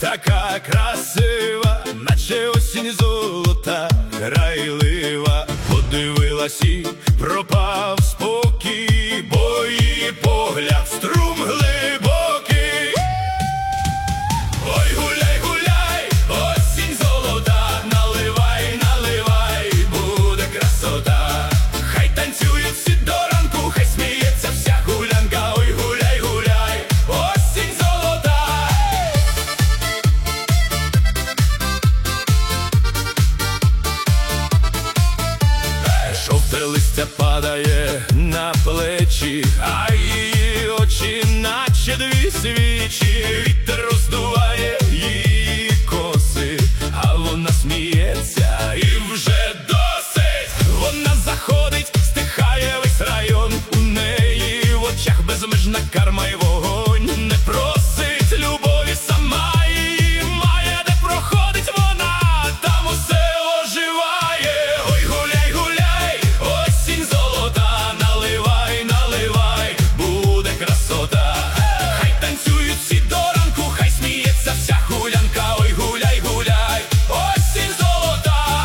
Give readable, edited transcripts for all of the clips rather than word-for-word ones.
така красива, наче осінь золота, грайлива. Подивилась і пропав спокій, бо її погляд струм глибокий. Ой, гуляй, гуляй, осінь золота, наливай, наливай, буде красота. Хай танцюють всі до ранку, хай сміється вся гулянка. Ой, гуляй, гуляй, осінь золота. Жовте листя падає на плечі, а її очі наче дві свічі. Вітер роздуває її коси, а вона сміється і вже досить. Вона заходить, стихає весь район. У неї в очах безмежна карма й вогонь. Не просить любові, сама її має. Де проходить вона, там усе оживає. Ой, гуляй, гуляй, осінь золота, наливай, наливай, буде красота. Хай танцюють всі до ранку, хай сміється вся гулянка. Ой, гуляй, гуляй, осінь золота.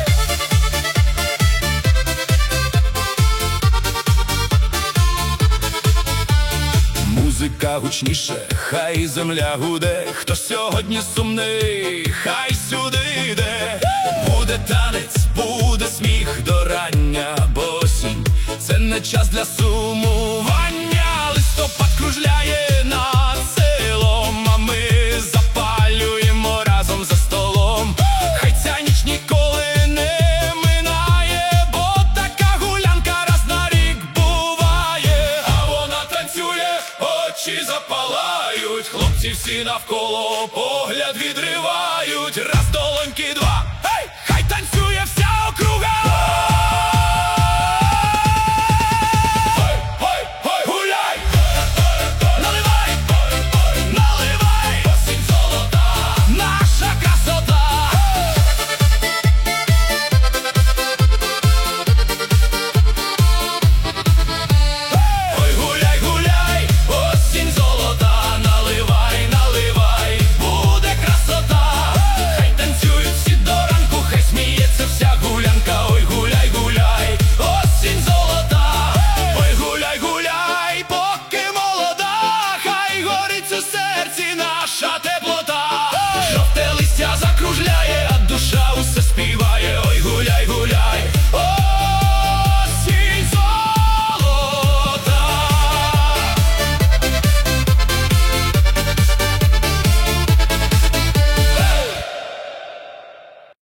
Музика гучніше, хай земля гуде. Хто сьогодні сумний, хай сюди йде. Буде танець, буде сміх до рання, бо осінь – це не час для сумування. Листопад кружляє над селом, а ми запалюємо разом за столом. Хай ця ніч ніколи не минає, бо така гулянка раз на рік буває. А вона танцює, очі запалають, хлопці всі навколо погляд відривають. Раз, долоньки, два.